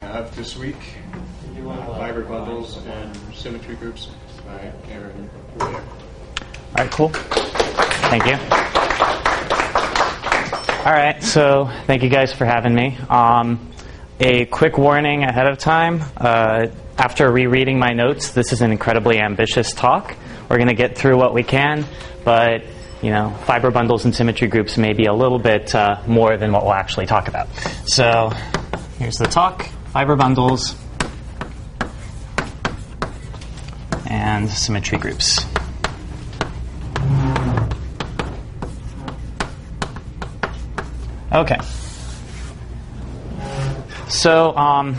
This week, fiber bundles and symmetry groups by Aaron Rouillé. All right, cool. Thank you. All right, so thank you guys for having me. A quick warning ahead of time. After rereading my notes, this is an incredibly ambitious talk. We're going to get through what we can, but fiber bundles and symmetry groups may be a little bit more than what we'll actually talk about. So here's the talk: fiber bundles and symmetry groups. Okay. So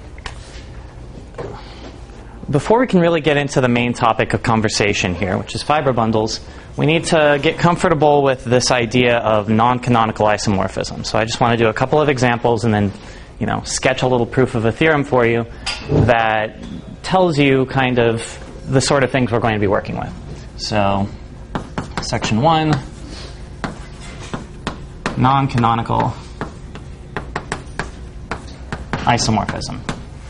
before we can really get into the main topic of conversation here, which is fiber bundles, we need to get comfortable with this idea of non-canonical isomorphism. So I just want to do a couple of examples and then sketch a little proof of a theorem for you that tells you kind of the sort of things we're going to be working with. So section 1, non-canonical isomorphism.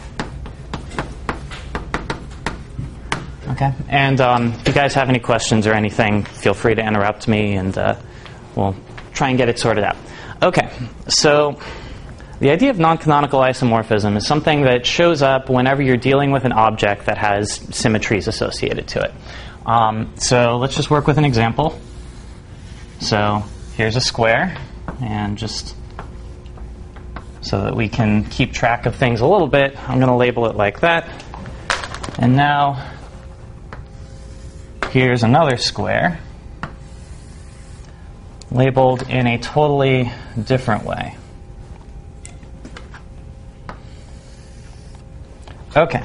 Okay, and if you guys have any questions or anything, feel free to interrupt me and we'll try and get it sorted out. Okay, so the idea of non-canonical isomorphism is something that shows up whenever you're dealing with an object that has symmetries associated to it. So let's just work with an example. So here's a square, and just so that we can keep track of things a little bit, I'm going to label it like that. And now here's another square labeled in a totally different way. Okay.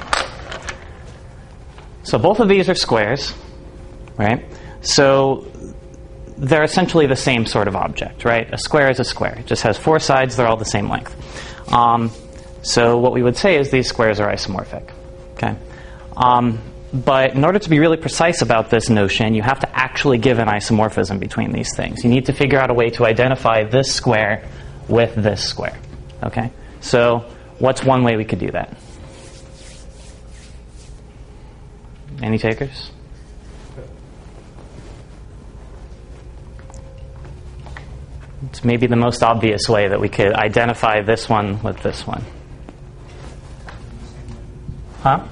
So both of these are squares, right? So they're essentially the same sort of object, right? A square is a square. It just has 4 sides. They're all the same length. So what we would say is these squares are isomorphic. Okay. But in order to be really precise about this notion, you have to actually give an isomorphism between these things. You need to figure out a way to identify this square with this square. Okay. So what's one way we could do that? Any takers? It's maybe the most obvious way that we could identify this one with this one. Huh?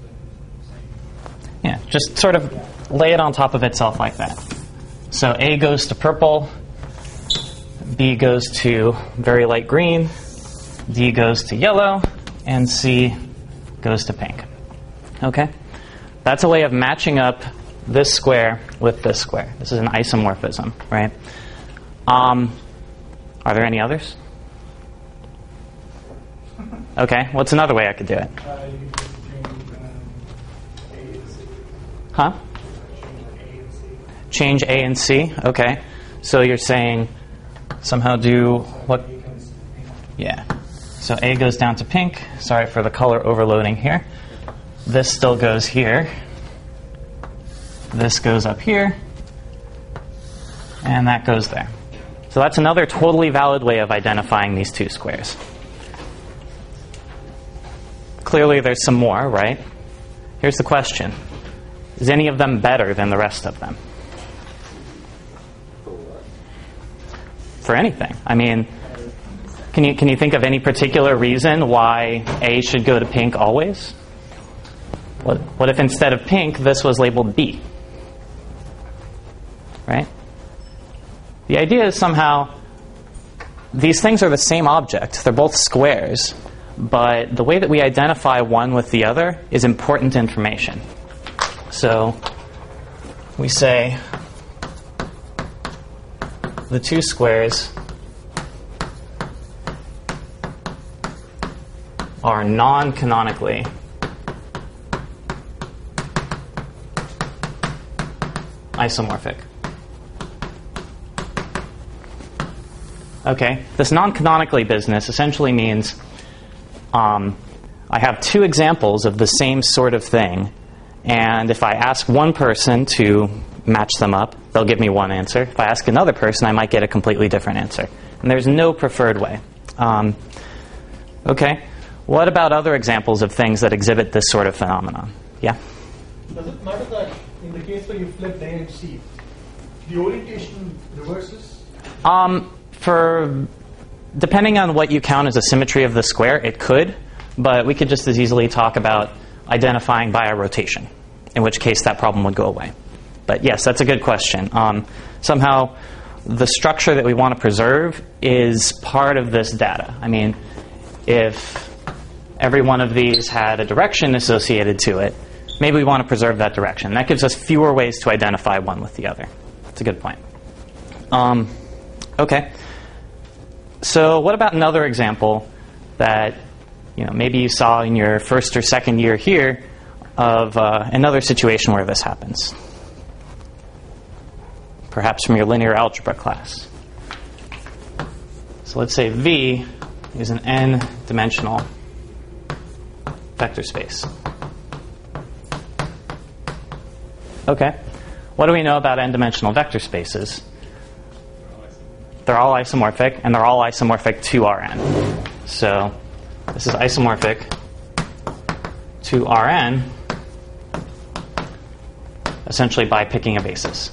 Yeah, just sort of lay it on top of itself like that. So A goes to purple, B goes to very light green, D goes to yellow, and C goes to pink. Okay? That's a way of matching up this square with this square. This is an isomorphism, right? Are there any others? Okay, what's another way I could do it? You could change A and C. Huh? Change A and C? Okay. So you're saying somehow do what? Yeah. So A goes down to pink. Sorry for the color overloading here. This still goes here. This goes up here. And that goes there. So that's another totally valid way of identifying these two squares. Clearly there's some more, right? Here's the question. Is any of them better than the rest of them? For anything. I mean, can you think of any particular reason why A should go to pink always? What if instead of pink, this was labeled B? Right? The idea is somehow these things are the same object. They're both squares. But the way that we identify one with the other is important information. So we say the two squares are non-canonically isomorphic. Okay, this non-canonically business essentially means I have two examples of the same sort of thing, and if I ask one person to match them up, they'll give me one answer. If I ask another person, I might get a completely different answer. And there's no preferred way. Okay, What about other examples of things that exhibit this sort of phenomenon? Yeah? Does it matter that in the case where you flip A and C, the orientation reverses? Depending on what you count as a symmetry of the square, it could, but we could just as easily talk about identifying by a rotation, in which case that problem would go away. But yes, that's a good question. Somehow, the structure that we want to preserve is part of this data. I mean, if every one of these had a direction associated to it, maybe we want to preserve that direction. That gives us fewer ways to identify one with the other. That's a good point. Okay. So what about another example that maybe you saw in your first or second year here of another situation where this happens? Perhaps from your linear algebra class. So let's say V is an n-dimensional vector space. Okay. What do we know about n-dimensional vector spaces? They're all isomorphic, and they're all isomorphic to Rn. So this is isomorphic to Rn, essentially by picking a basis.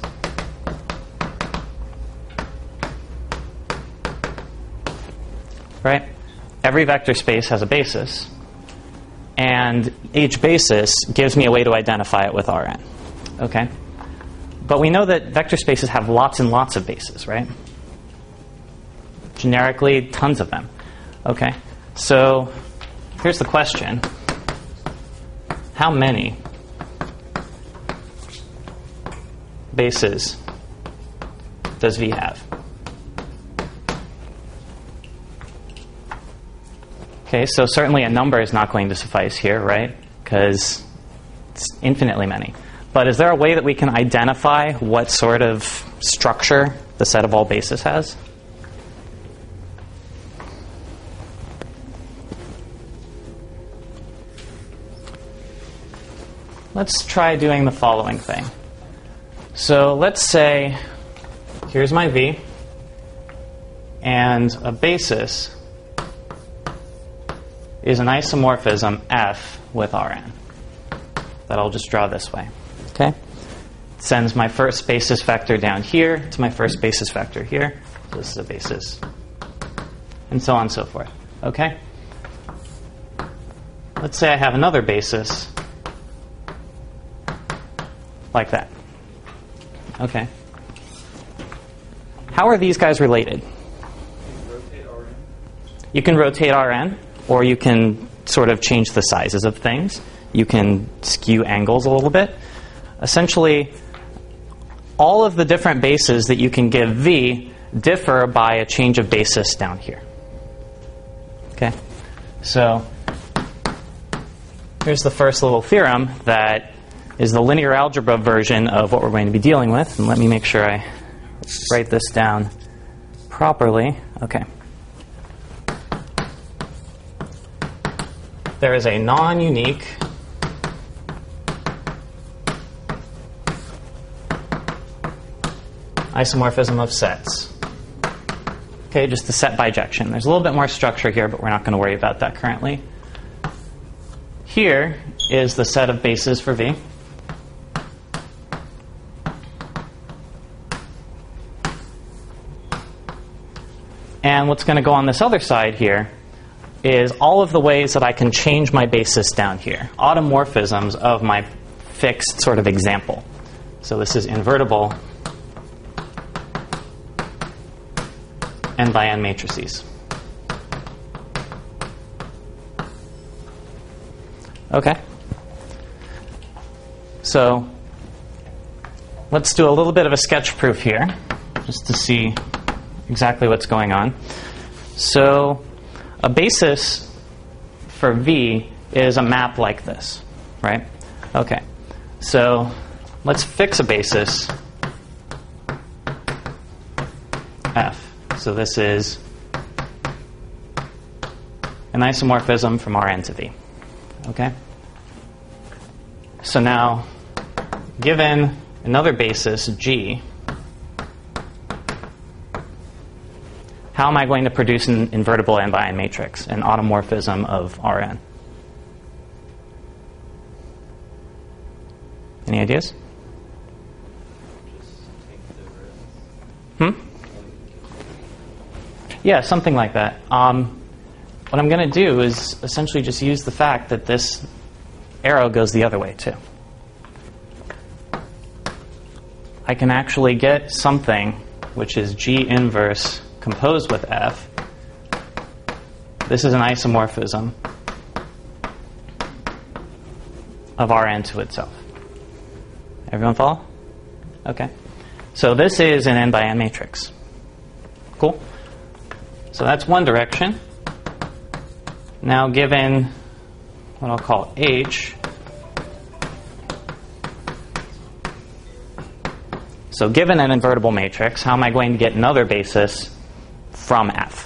Right? Every vector space has a basis, and each basis gives me a way to identify it with Rn. Okay? But we know that vector spaces have lots and lots of bases, right? Generically, tons of them. Okay? So here's the question. How many bases does V have? Okay, so certainly a number is not going to suffice here, right? Because it's infinitely many. But is there a way that we can identify what sort of structure the set of all bases has? Let's try doing the following thing. So let's say here's my V, and a basis is an isomorphism F with Rn that I'll just draw this way. Okay? It sends my first basis vector down here to my first basis vector here. So this is a basis. And so on and so forth. Okay? Let's say I have another basis like that. Okay. How are these guys related? You can rotate Rn, or you can sort of change the sizes of things. You can skew angles a little bit. Essentially, all of the different bases that you can give V differ by a change of basis down here. Okay? So here's the first little theorem that is the linear algebra version of what we're going to be dealing with. And let me make sure I write this down properly. Okay. There is a non-unique isomorphism of sets. Okay, just the set bijection. There's a little bit more structure here, but we're not going to worry about that currently. Here is the set of bases for V. And what's going to go on this other side here is all of the ways that I can change my basis down here. Automorphisms of my fixed sort of example. So this is invertible n by n matrices. Okay. So let's do a little bit of a sketch proof here, just to see exactly what's going on. So a basis for V is a map like this, right? Okay. So let's fix a basis F. So this is an isomorphism from Rn to V. Okay? So now, given another basis G, how am I going to produce an invertible n-by-n matrix, an automorphism of Rn? Any ideas? Yeah, something like that. What I'm going to do is essentially just use the fact that this arrow goes the other way too. I can actually get something which is G inverse composed with F. This is an isomorphism of Rn to itself. Everyone follow? Okay. So this is an n-by-n matrix. Cool? So that's one direction. Now given what I'll call H, so given an invertible matrix, how am I going to get another basis from F?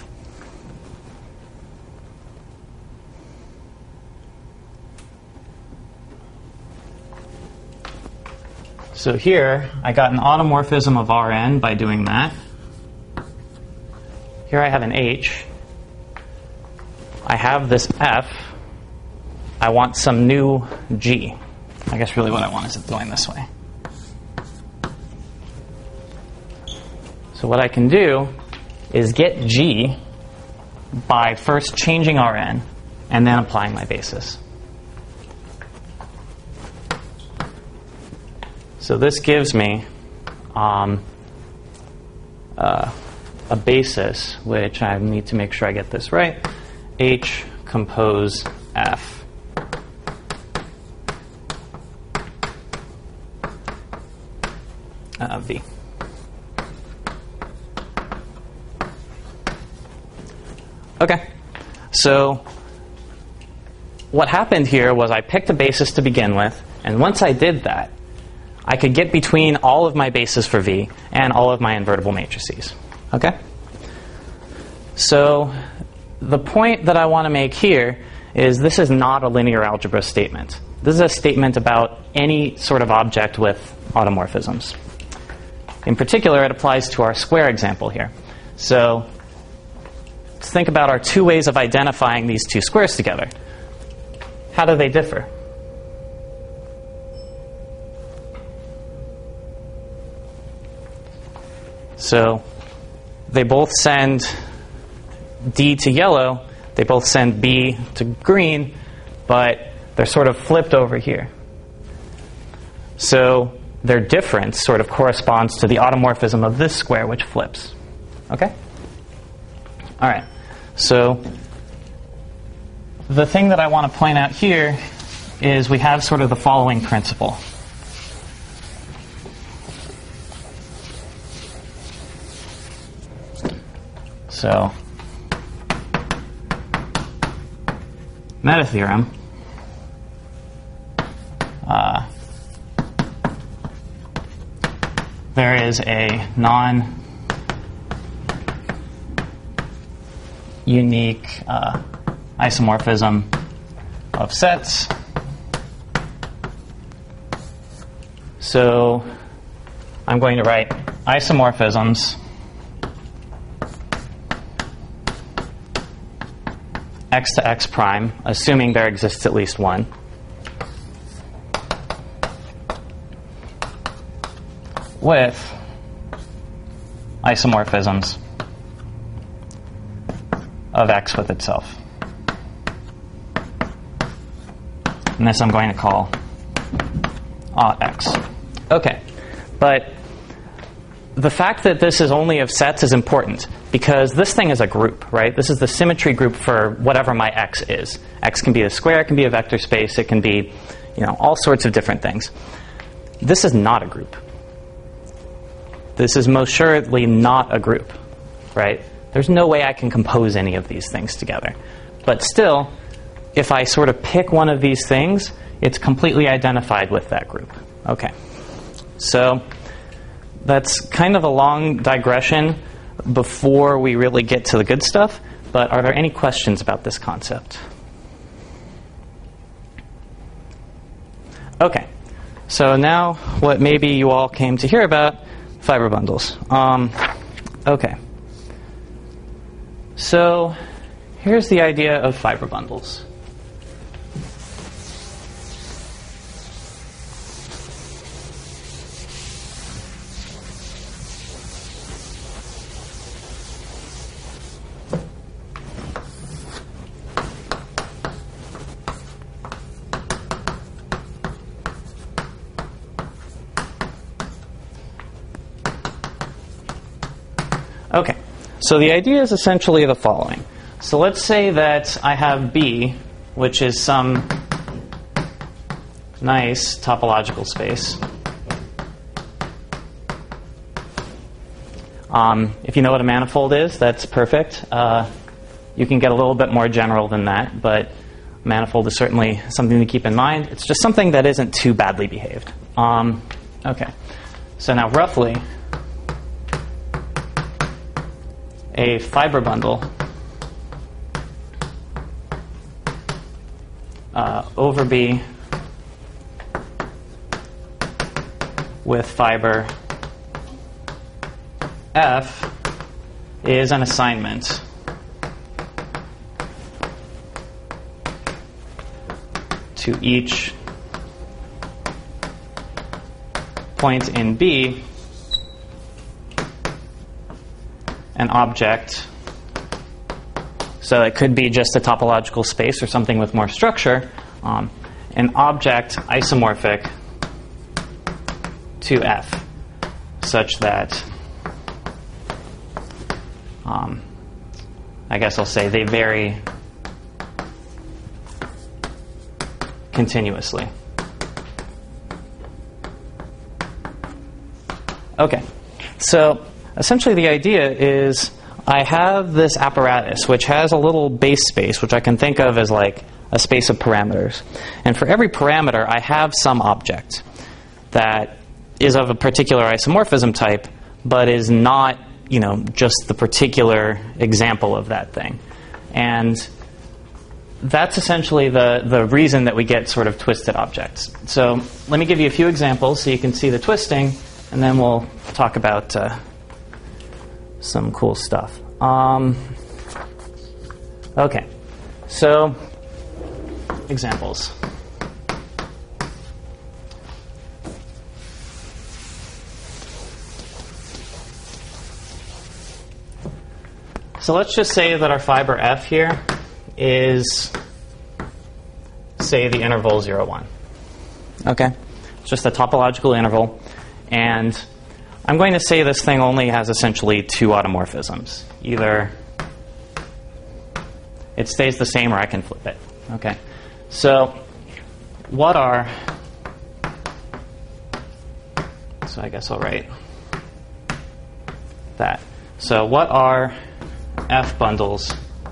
So here, I got an automorphism of Rn by doing that. Here I have an H. I have this F. I want some new G. I guess really what I want is it going this way. So what I can do is get G by first changing Rn and then applying my basis. So this gives me a basis, which I need to make sure I get this right. H compose F. V. Okay, so what happened here was I picked a basis to begin with, and once I did that, I could get between all of my bases for V and all of my invertible matrices. Okay? So the point that I want to make here is this is not a linear algebra statement. This is a statement about any sort of object with automorphisms. In particular, it applies to our square example here. So let's think about our two ways of identifying these two squares together. How do they differ? So they both send D to yellow, they both send B to green, but they're sort of flipped over here. So their difference sort of corresponds to the automorphism of this square, which flips. Okay? All right. So the thing that I want to point out here is we have sort of the following principle. So, meta theorem. There is a non-unique isomorphism of sets. So, I'm going to write isomorphisms x to x prime, assuming there exists at least one, with isomorphisms of x with itself. And this I'm going to call aught x. Okay, but the fact that this is only of sets is important because this thing is a group, right? This is the symmetry group for whatever my x is. X can be a square, it can be a vector space, it can be, all sorts of different things. This is not a group. This is most assuredly not a group, right? There's no way I can compose any of these things together. But still, if I sort of pick one of these things, it's completely identified with that group. Okay. So that's kind of a long digression before we really get to the good stuff, but are there any questions about this concept? Okay, so now what maybe you all came to hear about, fiber bundles. Okay. So here's the idea of fiber bundles. Okay, so the idea is essentially the following. So let's say that I have B, which is some nice topological space. If you know what a manifold is, that's perfect. You can get a little bit more general than that, but manifold is certainly something to keep in mind. It's just something that isn't too badly behaved. Okay, so now roughly, a fiber bundle over B with fiber F is an assignment to each point in B an object. So it could be just a topological space or something with more structure. An object isomorphic to F, such that I guess I'll say they vary continuously. Okay, so essentially the idea is I have this apparatus which has a little base space which I can think of as like a space of parameters. And for every parameter I have some object that is of a particular isomorphism type but is not, you know, just the particular example of that thing. And that's essentially the reason that we get sort of twisted objects. So let me give you a few examples so you can see the twisting, and then we'll talk about some cool stuff. Okay, so examples. So let's just say that our fiber F here is, say, the interval 0, 1. Okay? It's just a topological interval. And I'm going to say this thing only has essentially two automorphisms. Either it stays the same or I can flip it. Okay? So what are... So I guess I'll write that. So what are F bundles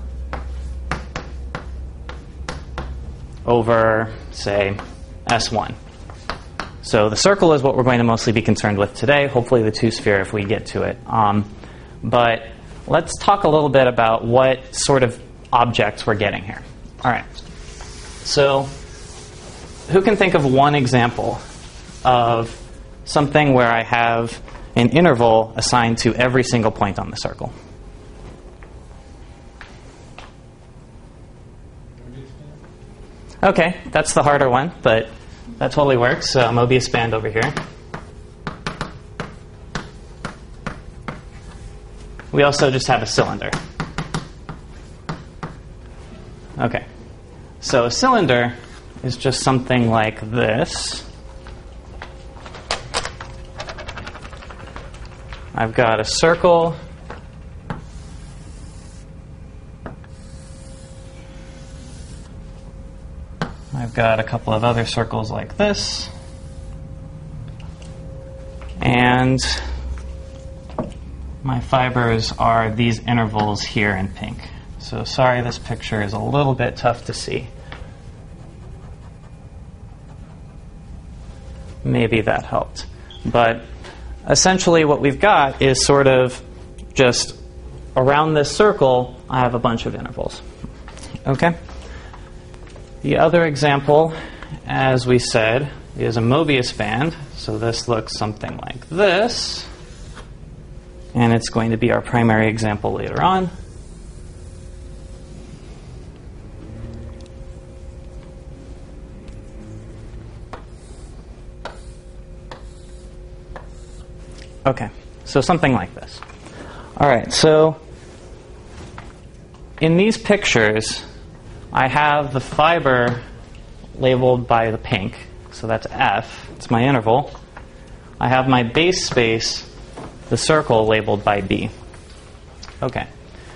over, say, S1? So the circle is what we're going to mostly be concerned with today, hopefully the two-sphere if we get to it. But let's talk a little bit about what sort of objects we're getting here. All right. So who can think of one example of something where I have an interval assigned to every single point on the circle? Okay, that's the harder one, but that totally works. So Mobius band over here. We also just have a cylinder. Okay, so a cylinder is just something like this. I've got a circle. I've got a couple of other circles like this. And my fibers are these intervals here in pink. So sorry, this picture is a little bit tough to see. Maybe that helped. But essentially what we've got is sort of just around this circle, I have a bunch of intervals. Okay? The other example, as we said, is a Mobius band. So this looks something like this. And it's going to be our primary example later on. Okay, so something like this. All right, so in these pictures, I have the fiber labeled by the pink, so that's F, it's my interval. I have my base space, the circle, labeled by B. Okay.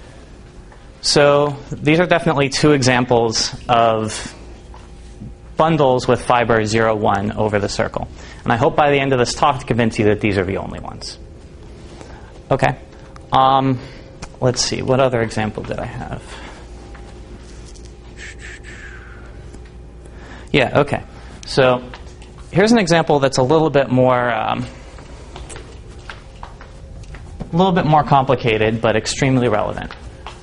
So these are definitely two examples of bundles with fiber 0, 1 over the circle. And I hope by the end of this talk to convince you that these are the only ones. Okay. Let's see. What other example did I have? Yeah, okay. So here's an example that's a little bit more complicated, but extremely relevant.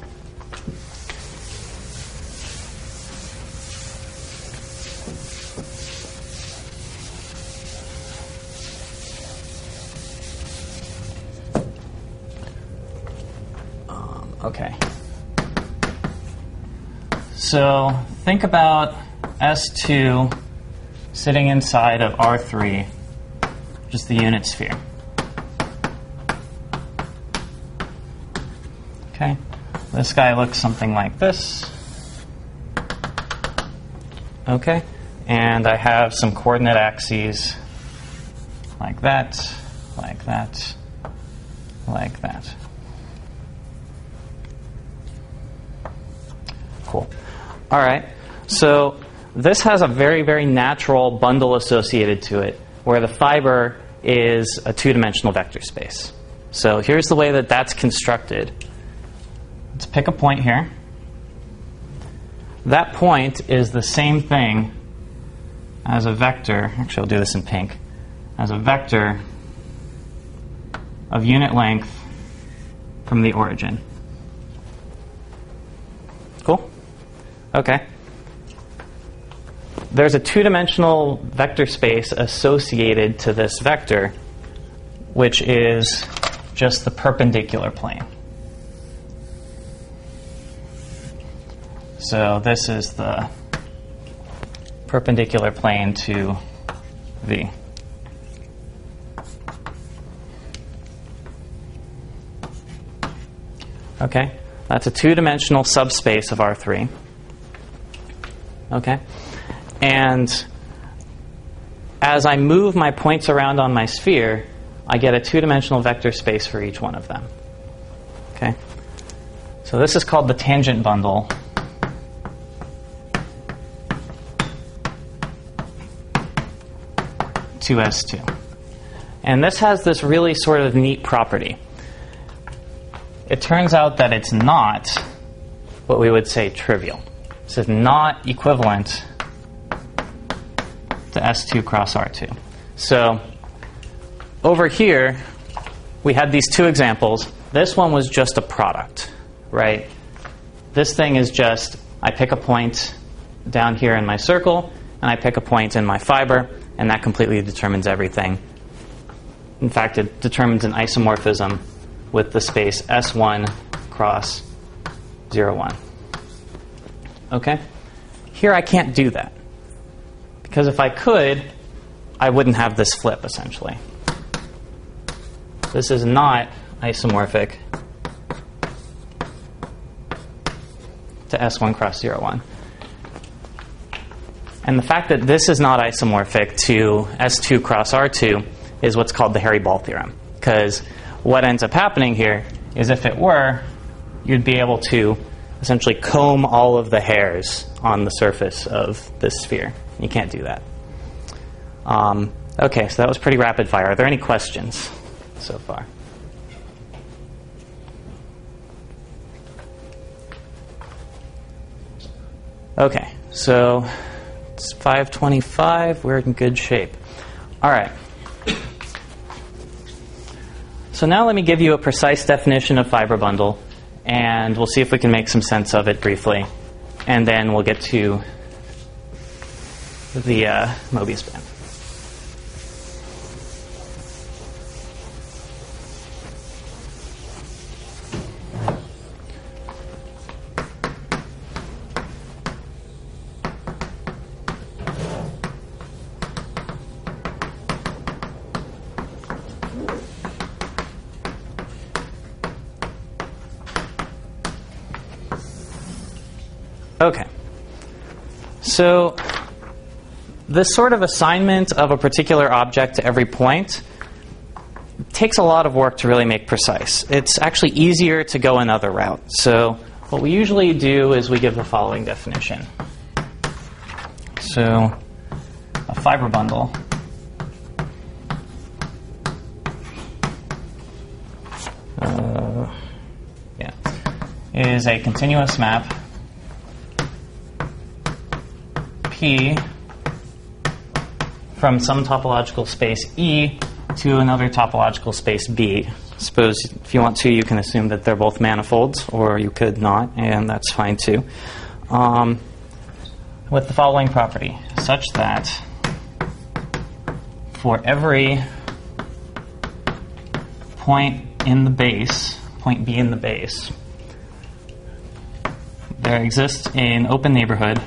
Okay. So think about S2 sitting inside of R3, just the unit sphere. Okay. This guy looks something like this. Okay. And I have some coordinate axes like that, like that, like that. Cool. All right. So this has a very, very natural bundle associated to it, where the fiber is a two-dimensional vector space. So here's the way that that's constructed. Let's pick a point here. That point is the same thing as a vector. Actually, I'll do this in pink. As a vector of unit length from the origin. Cool? Okay. There's a two-dimensional vector space associated to this vector, which is just the perpendicular plane. So this is the perpendicular plane to V. Okay, that's a two-dimensional subspace of R3. Okay, and as I move my points around on my sphere, I get a two-dimensional vector space for each one of them. Okay, so this is called the tangent bundle. To S2. And this has this really sort of neat property. It turns out that it's not what we would say trivial. This is not equivalent to S2 cross R2. So over here, we had these two examples. This one was just a product, right? This thing is just, I pick a point down here in my circle, and I pick a point in my fiber, and that completely determines everything. In fact, it determines an isomorphism with the space S1 cross 0, 1. Okay? Here I can't do that. Because if I could, I wouldn't have this flip, essentially. This is not isomorphic to S1 cross 0, 1. And the fact that this is not isomorphic to S2 cross R2 is what's called the Hairy-Ball theorem. Because what ends up happening here is if it were, you'd be able to essentially comb all of the hairs on the surface of this sphere. You can't do that. Okay, so that was pretty rapid fire. Are there any questions so far? Okay, so it's 5:25. We're in good shape. All right. So now let me give you a precise definition of fiber bundle, and we'll see if we can make some sense of it briefly. And then we'll get to the Mobius band. Okay. So this sort of assignment of a particular object to every point takes a lot of work to really make precise. It's actually easier to go another route. So what we usually do is we give the following definition. So a fiber bundle is a continuous map P from some topological space E to another topological space B. Suppose if you want to, you can assume that they're both manifolds, or you could not, and that's fine too. With the following property, such that for every point in the base, point B in the base, there exists an open neighborhood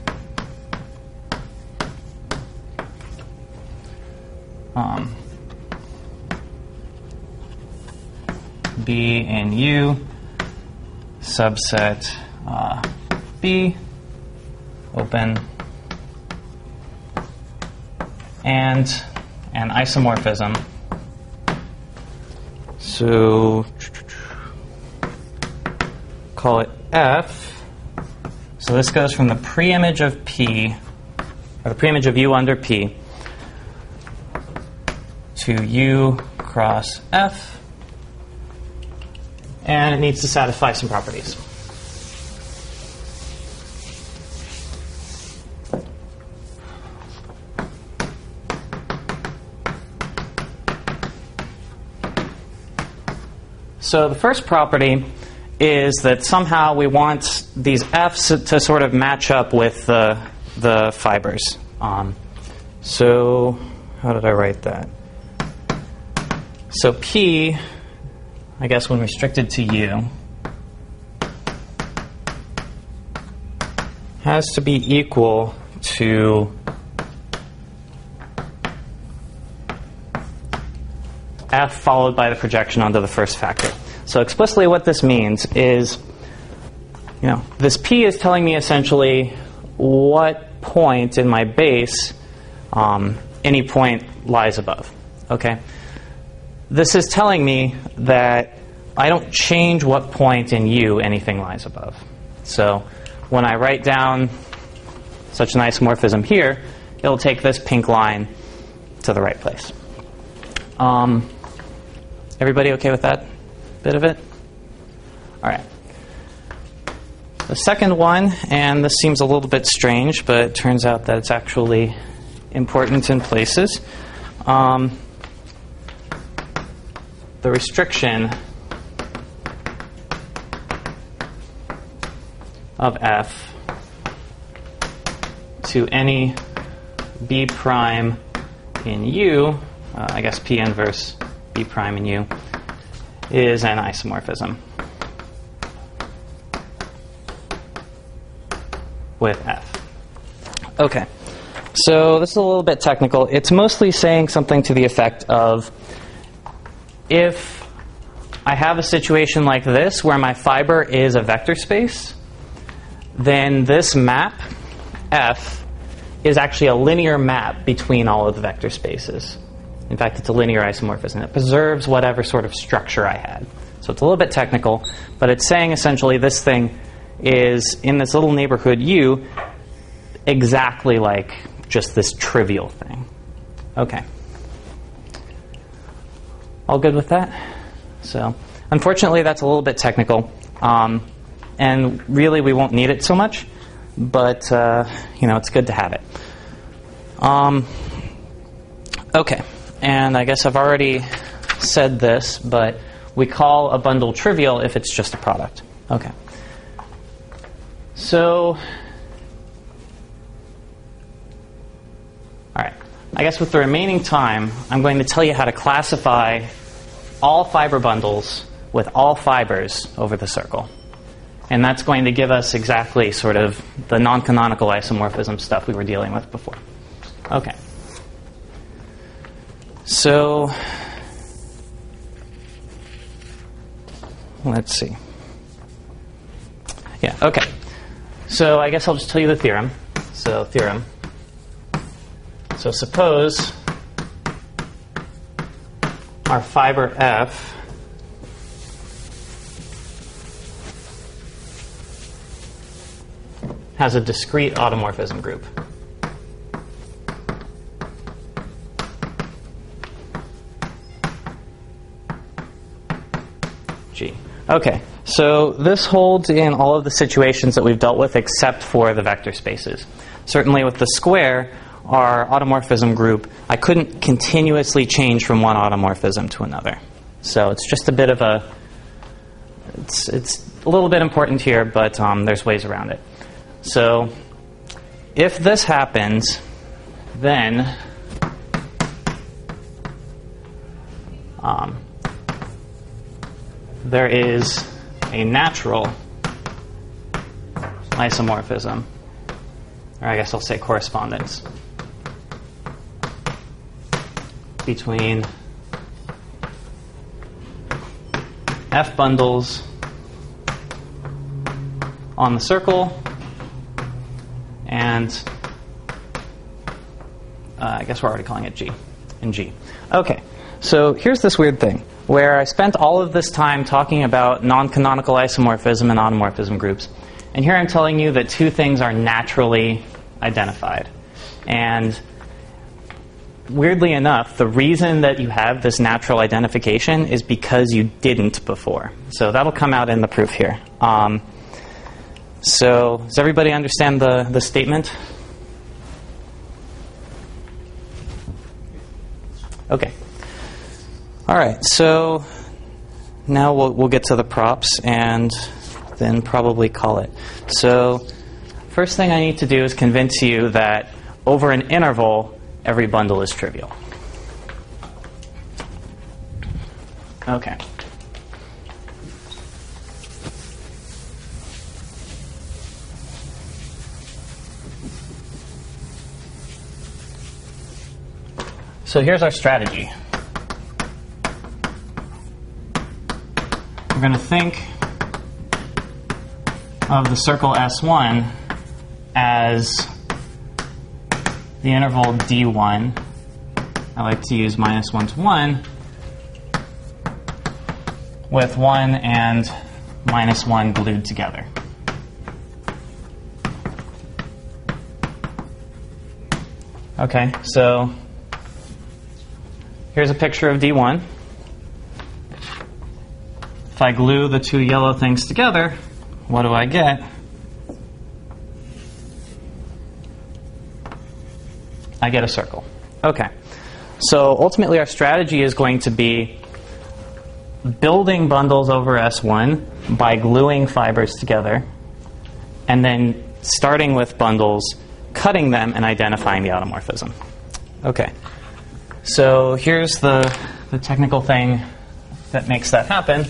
B in U subset B open and an isomorphism. So call it F. So this goes from the preimage of P, or the preimage of U under P, to U cross F, and it needs to satisfy some properties. So the first property is that somehow we want these F's to sort of match up with the fibers. So how did I write that? So P, I guess when restricted to U, has to be equal to F followed by the projection onto the first factor. So explicitly what this means is, this P is telling me essentially what point in my base any point lies above. Okay? This is telling me that I don't change what point in U anything lies above. So when I write down such an isomorphism here, it'll take this pink line to the right place. Everybody okay with that bit of it? All right. The second one, and this seems a little bit strange, but it turns out that it's actually important in places. The restriction of F to any B prime in U, I guess P inverse B prime in U, is an isomorphism with F. Okay, so this is a little bit technical. It's mostly saying something to the effect of, if I have a situation like this where my fiber is a vector space, then this map, F, is actually a linear map between all of the vector spaces. In fact, it's a linear isomorphism. It preserves whatever sort of structure I had. So it's a little bit technical, but it's saying essentially this thing is, in this little neighborhood U, exactly like just this trivial thing. Okay. All good with that? So, unfortunately, that's a little bit technical, and really we won't need it so much, but it's good to have it. Okay, and I guess I've already said this, but we call a bundle trivial if it's just a product. Okay. So, all right. I guess with the remaining time, I'm going to tell you how to classify all fiber bundles with all fibers over the circle. And that's going to give us exactly sort of the non-canonical isomorphism stuff we were dealing with before. Okay. So, let's see. Yeah, okay. So I guess I'll just tell you the theorem. So theorem. So suppose our fiber F has a discrete automorphism group. G. Okay, so this holds in all of the situations that we've dealt with except for the vector spaces. Certainly with the square, our automorphism group, I couldn't continuously change from one automorphism to another. So it's just a bit of a, it's a little bit important here, but there's ways around it. So if this happens, then there is a natural isomorphism, or I guess I'll say correspondence, between F bundles on the circle and I guess we're already calling it G and G. Okay, so here's this weird thing where I spent all of this time talking about non-canonical isomorphism and automorphism groups, and here I'm telling you that two things are naturally identified. And weirdly enough, the reason that you have this natural identification is because you didn't before. So that'll come out in the proof here. So does everybody understand the statement? Okay. All right, so now we'll get to the props and then probably call it. So first thing I need to do is convince you that over an interval, every bundle is trivial. Okay. So here's our strategy. We're going to think of the circle S1 as the interval D1. I like to use -1 to 1 with 1 and -1 glued together. Okay, so here's a picture of D1. If I glue the two yellow things together, what do I get? I get a circle. Okay. So ultimately our strategy is going to be building bundles over S1 by gluing fibers together, and then starting with bundles, cutting them, and identifying the automorphism. Okay. So here's the technical thing that makes that happen.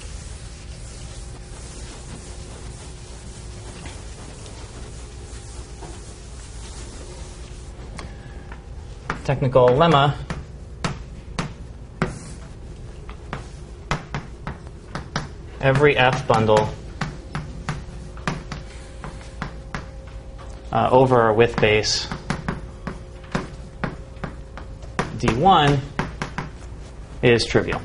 Technical lemma. Every F bundle over or with base D1 is trivial.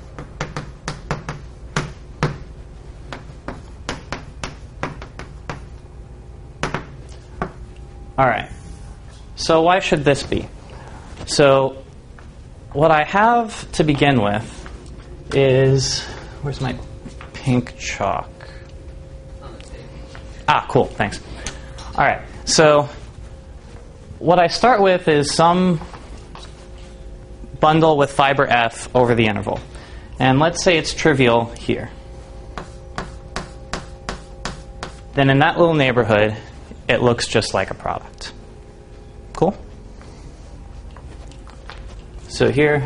All right. So why should this be? So what I have to begin with is, where's my pink chalk? Ah, cool, thanks. All right, so what I start with is some bundle with fiber F over the interval. And let's say it's trivial here. Then in that little neighborhood, it looks just like a product. Cool? So here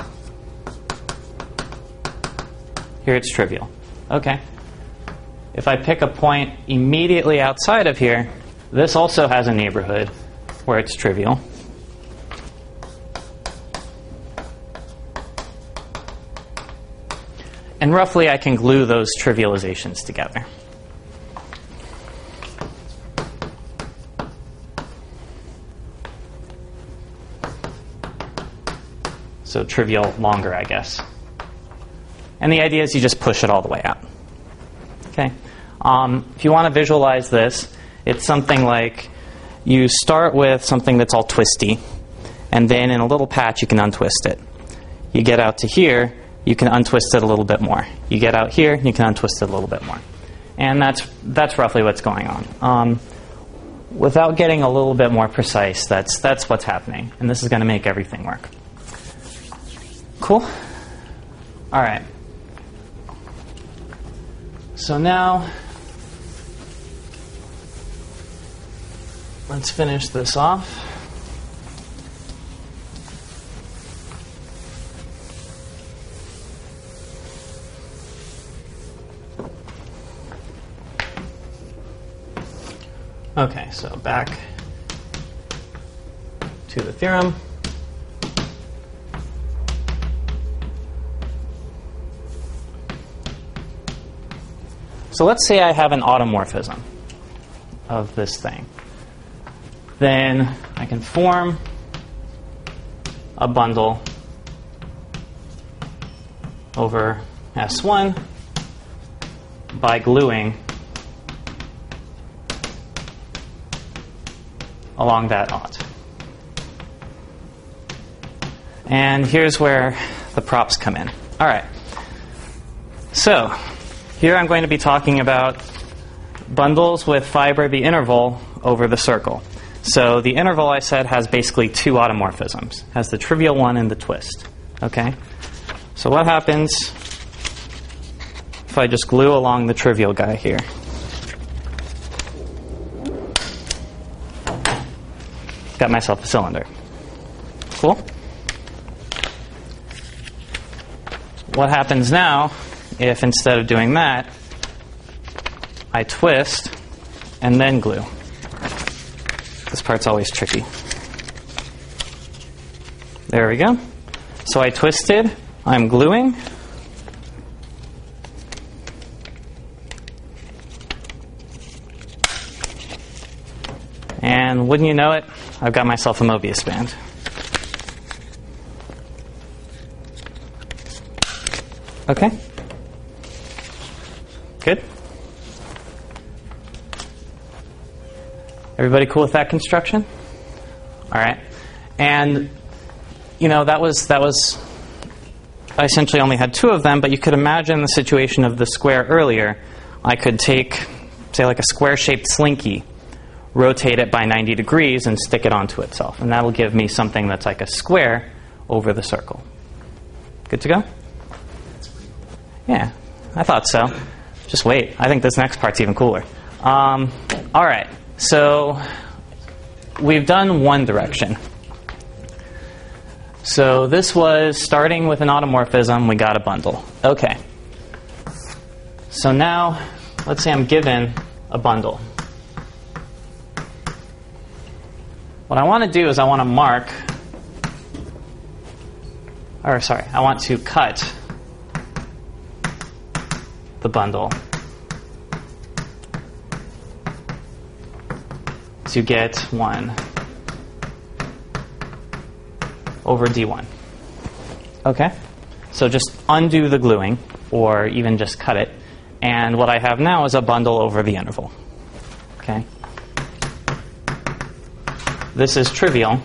it's trivial. Okay. If I pick a point immediately outside of here, this also has a neighborhood where it's trivial. And roughly I can glue those trivializations together. So trivial longer, I guess. And the idea is you just push it all the way out. Okay. If you want to visualize this, it's something like you start with something that's all twisty, and then in a little patch you can untwist it. You get out to here, you can untwist it a little bit more. You get out here, you can untwist it a little bit more. And that's roughly what's going on. Without getting a little bit more precise, that's what's happening. And this is going to make everything work. Cool? All right. So now, let's finish this off. Okay, so back to the theorem. So let's say I have an automorphism of this thing. Then I can form a bundle over S1 by gluing along that aught. And here's where the props come in. All right. So here I'm going to be talking about bundles with fiber the interval over the circle. So the interval, I said, has basically two automorphisms. It has the trivial one and the twist. Okay? So what happens if I just glue along the trivial guy here? Got myself a cylinder. Cool? What happens now if instead of doing that, I twist and then glue? This part's always tricky. There we go. So I twisted, I'm gluing. And wouldn't you know it, I've got myself a Mobius band. Okay? Good? Everybody cool with that construction? All right. And, you know, that was I essentially only had two of them, but you could imagine the situation of the square earlier. I could take, say, like a square-shaped slinky, rotate it by 90 degrees, and stick it onto itself. And that'll give me something that's like a square over the circle. Good to go? Yeah, I thought so. Just wait. I think this next part's even cooler. All right. So we've done one direction. So this was starting with an automorphism. We got a bundle. Okay. So now, let's say I'm given a bundle. What I want to do is I want to I want to cut the bundle to get 1 over D1. Okay? So just undo the gluing, or even just cut it. And what I have now is a bundle over the interval. Okay? This is trivial.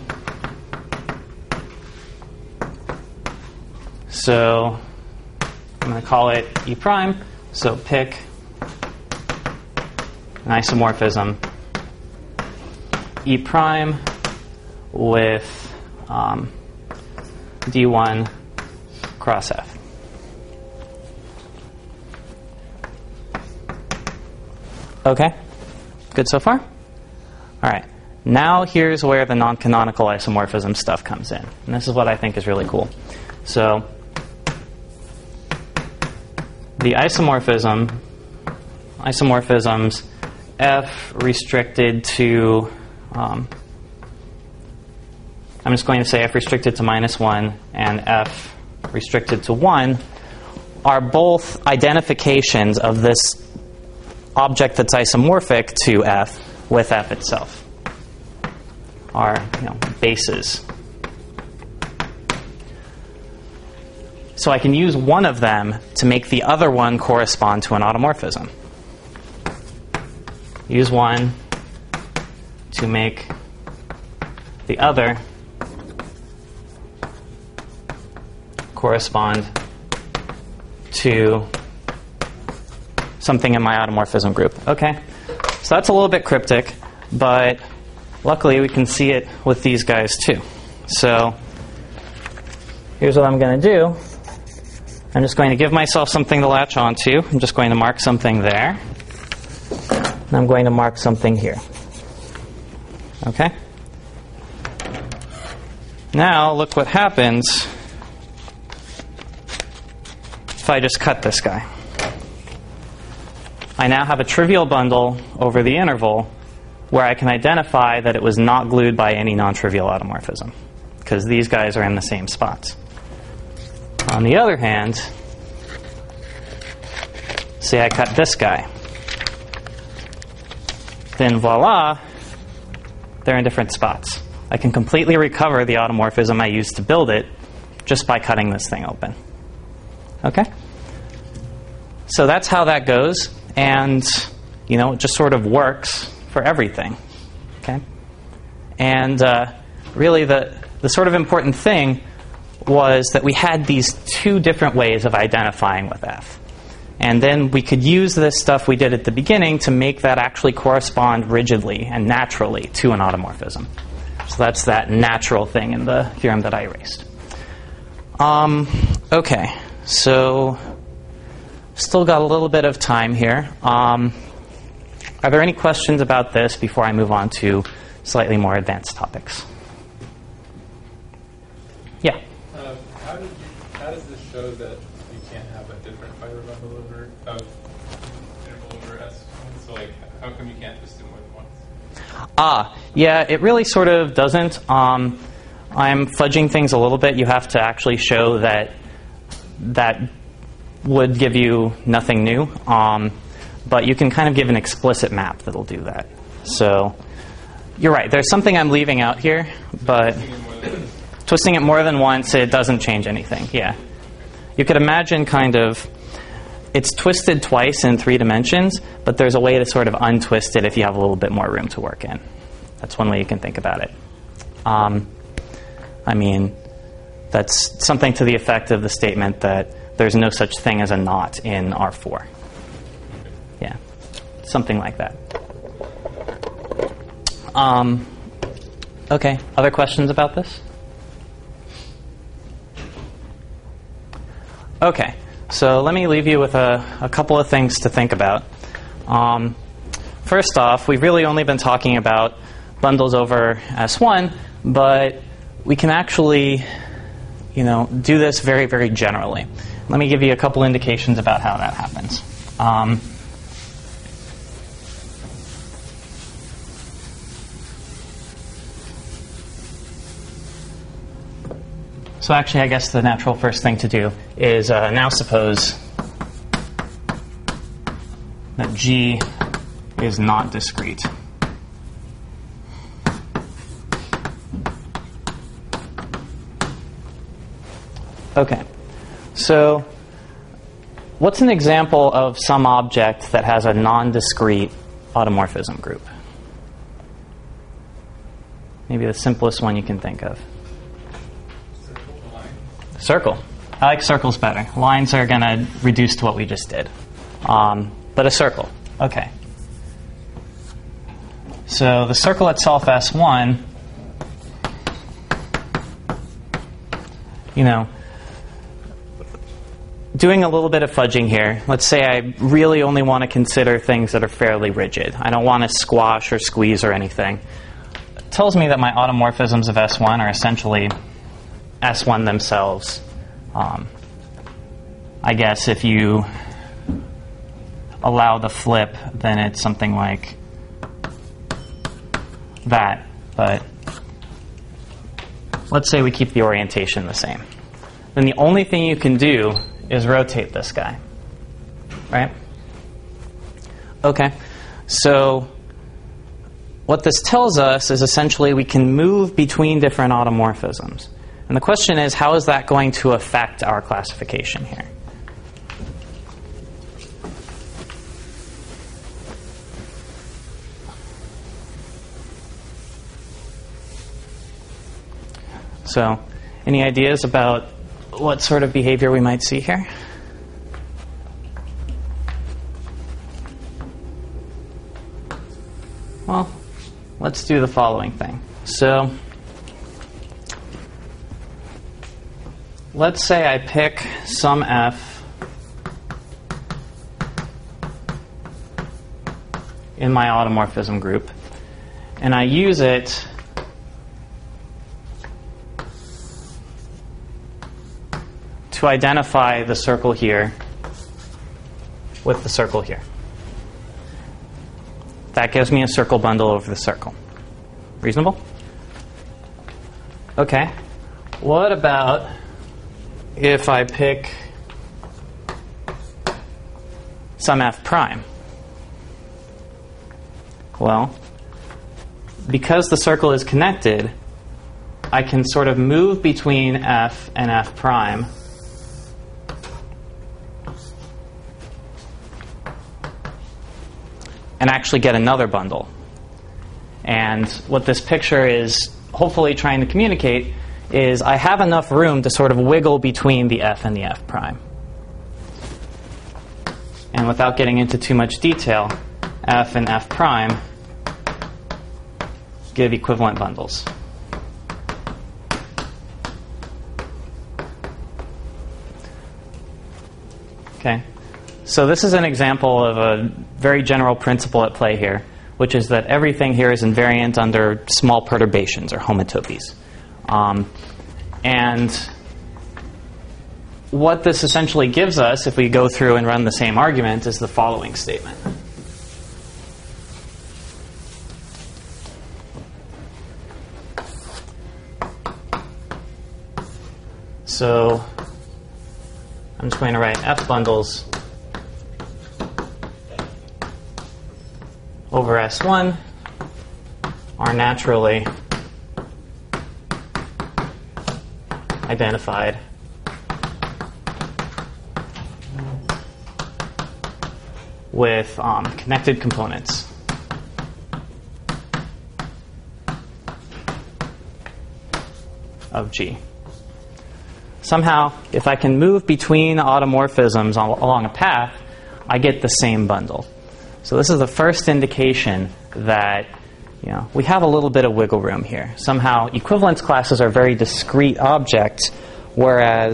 So I'm going to call it E prime. So pick an isomorphism E prime with D1 cross F. Okay? Good so far? All right. Now here's where the non-canonical isomorphism stuff comes in. And this is what I think is really cool. So the isomorphisms F restricted to, I'm just going to say F restricted to -1 and F restricted to 1 are both identifications of this object that's isomorphic to F with F itself. Are bases. so I can use one of them to make the other one correspond to an automorphism. Use one to make the other correspond to something in my automorphism group. Okay, so that's a little bit cryptic, but luckily we can see it with these guys too. So here's what I'm going to do. I'm just going to give myself something to latch onto. I'm just going to mark something there. And I'm going to mark something here. Okay? Now look what happens if I just cut this guy. I now have a trivial bundle over the interval where I can identify that it was not glued by any non-trivial automorphism, because these guys are in the same spots. On the other hand, say I cut this guy. Then voila, they're in different spots. I can completely recover the automorphism I used to build it just by cutting this thing open. Okay? So that's how that goes, and it just sort of works for everything. Okay? And really the sort of important thing was that we had these two different ways of identifying with F. And then we could use this stuff we did at the beginning to make that actually correspond rigidly and naturally to an automorphism. So that's that natural thing in the theorem that I erased. Okay, so still got a little bit of time here. Are there any questions about this before I move on to slightly more advanced topics? Yeah? How does this show that you can't have a different fiber bundle over interval over S? So how come you can't just do more than once? Yeah, it really sort of doesn't. I'm fudging things a little bit. You have to actually show that would give you nothing new. But you can kind of give an explicit map that'll do that. So you're right. There's something I'm leaving out here, but twisting it more than once, it doesn't change anything. Yeah. You could imagine kind of it's twisted twice in 3 dimensions, but there's a way to sort of untwist it if you have a little bit more room to work in. That's one way you can think about it. I mean, that's something to the effect of the statement that there's no such thing as a knot in R4. Yeah, something like that. Okay, other questions about this? Okay, so let me leave you with a couple of things to think about. First off, we've really only been talking about bundles over S1, but we can actually, do this very, very generally. Let me give you a couple indications about how that happens. So actually, I guess the natural first thing to do is now suppose that G is not discrete. Okay, so what's an example of some object that has a non-discrete automorphism group? Maybe the simplest one you can think of. Circle. I like circles better. Lines are going to reduce to what we just did. But a circle. Okay. So the circle itself, S1, doing a little bit of fudging here. Let's say I really only want to consider things that are fairly rigid. I don't want to squash or squeeze or anything. It tells me that my automorphisms of S1 are essentially S1 themselves. I guess if you allow the flip, then it's something like that. But let's say we keep the orientation the same. Then the only thing you can do is rotate this guy. Right? Okay. So what this tells us is essentially we can move between different automorphisms. And the question is, how is that going to affect our classification here? So, any ideas about what sort of behavior we might see here? Well, let's do the following thing. So, let's say I pick some f in my automorphism group, and I use it to identify the circle here with the circle here. That gives me a circle bundle over the circle. Reasonable? Okay. What about if I pick some f prime? Well, because the circle is connected, I can sort of move between f and f prime and actually get another bundle. And what this picture is hopefully trying to communicate is I have enough room to sort of wiggle between the f and the f prime. And without getting into too much detail, f and f prime give equivalent bundles. Okay. So this is an example of a very general principle at play here, which is that everything here is invariant under small perturbations or homotopies. And what this essentially gives us, if we go through and run the same argument, is the following statement. So I'm just going to write f bundles over S1 are naturally identified with connected components of G. Somehow, if I can move between automorphisms along a path, I get the same bundle. So this is the first indication that we have a little bit of wiggle room here. Somehow, equivalence classes are very discrete objects, whereas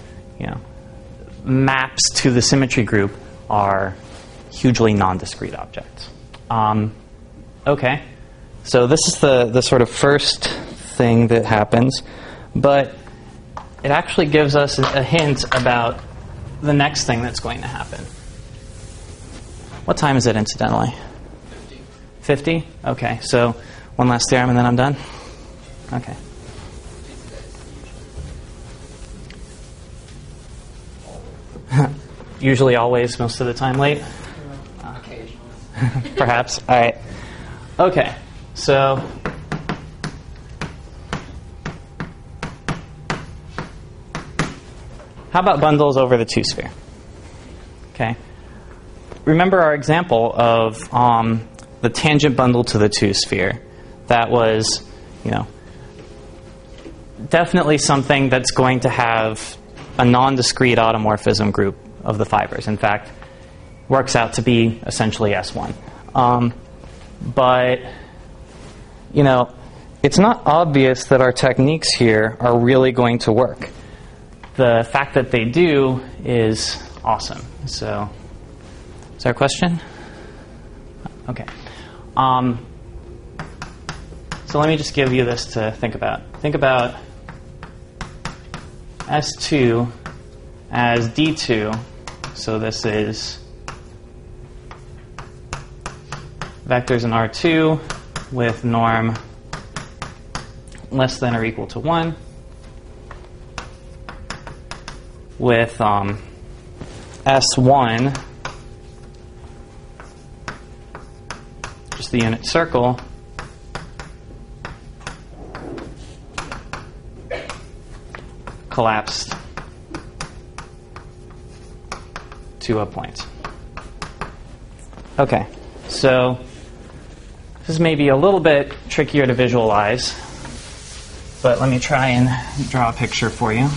maps to the symmetry group are hugely non-discrete objects. Okay, so this is the sort of first thing that happens, but it actually gives us a hint about the next thing that's going to happen. What time is it, incidentally? 50? Okay, so one last theorem and then I'm done? Okay. Usually, always, most of the time late? Occasionally. Perhaps. All right. Okay, so how about bundles over the two-sphere? Okay. Remember our example of the tangent bundle to the two-sphere. That was, definitely something that's going to have a non-discrete automorphism group of the fibers. In fact, works out to be essentially S1. But, it's not obvious that our techniques here are really going to work. The fact that they do is awesome. So, is there a question? Okay. So let me just give you this to think about. Think about S2 as D2. So this is vectors in R2 with norm less than or equal to 1 with S1, just the unit circle, collapsed to a point. Okay, so this is maybe a little bit trickier to visualize, but let me try and draw a picture for you.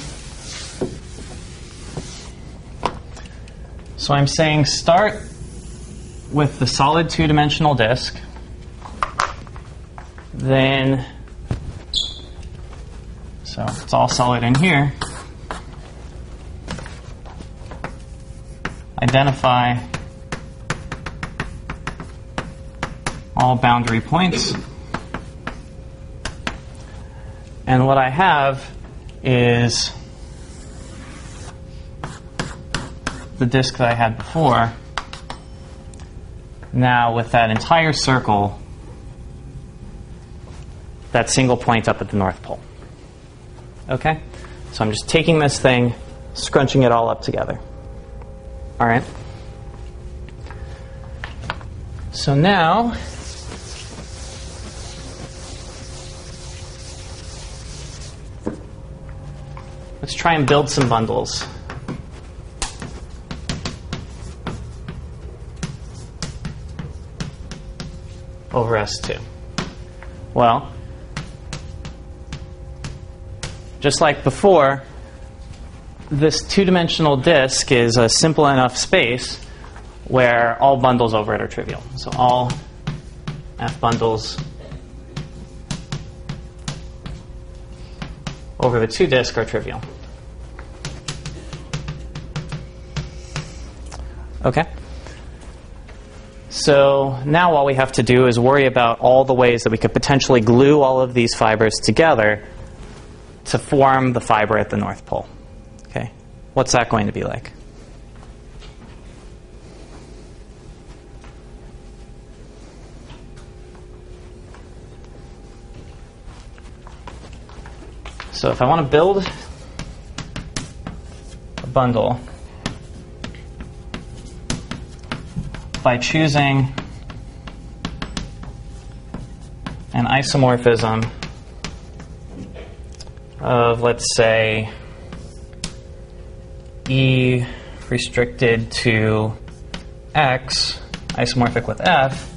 So I'm saying start with the solid two-dimensional disk, then, so it's all solid in here, identify all boundary points, and what I have is the disk that I had before, now with that entire circle, that single point up at the North Pole. Okay? So I'm just taking this thing, scrunching it all up together. All right? So now, let's try and build some bundles. Over S2. Well, just like before, this two-dimensional disk is a simple enough space where all bundles over it are trivial. So all F bundles over the two disk are trivial. Okay? So now all we have to do is worry about all the ways that we could potentially glue all of these fibers together to form the fiber at the North Pole. Okay, what's that going to be like? So if I want to build a bundle by choosing an isomorphism of, let's say, E restricted to X, isomorphic with F,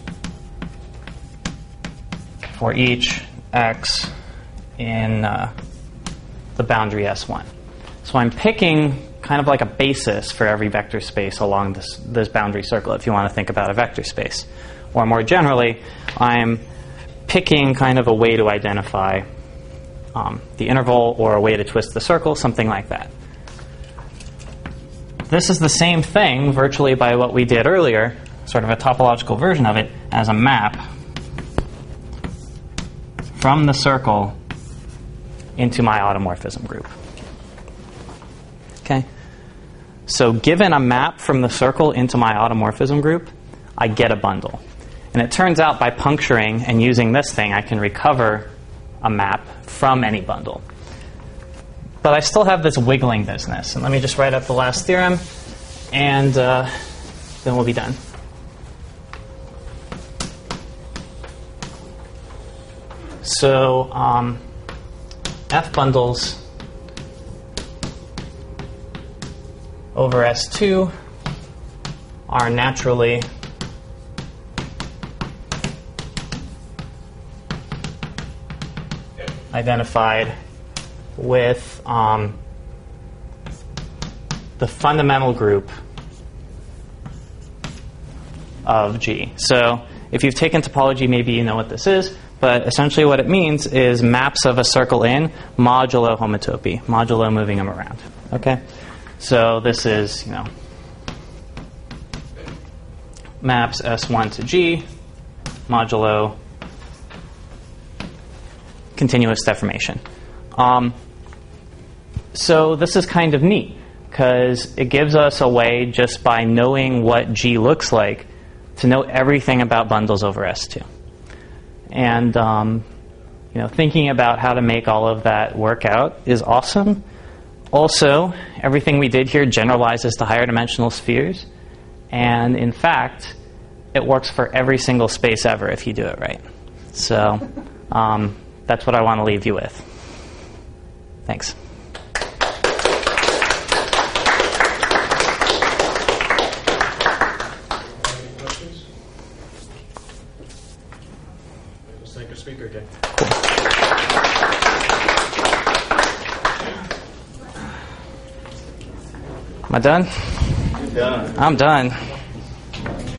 for each X in the boundary S1. So I'm picking kind of like a basis for every vector space along this boundary circle, if you want to think about a vector space. Or more generally, I'm picking kind of a way to identify the interval or a way to twist the circle, something like that. This is the same thing virtually by what we did earlier, sort of a topological version of it, as a map from the circle into my automorphism group. Okay? So given a map from the circle into my automorphism group, I get a bundle. And it turns out by puncturing and using this thing, I can recover a map from any bundle. But I still have this wiggling business. And let me just write up the last theorem, and then we'll be done. So F bundles over S2 are naturally identified with the fundamental group of G. So if you've taken topology, maybe you know what this is, but essentially what it means is maps of a circle in modulo homotopy, modulo moving them around. Okay? So this is, maps S1 to G modulo continuous deformation. So this is kind of neat because it gives us a way, just by knowing what G looks like, to know everything about bundles over S2. And thinking about how to make all of that work out is awesome. Also, everything we did here generalizes to higher dimensional spheres. And in fact, it works for every single space ever if you do it right. So that's what I want to leave you with. Thanks. Am I done? Done. I'm done.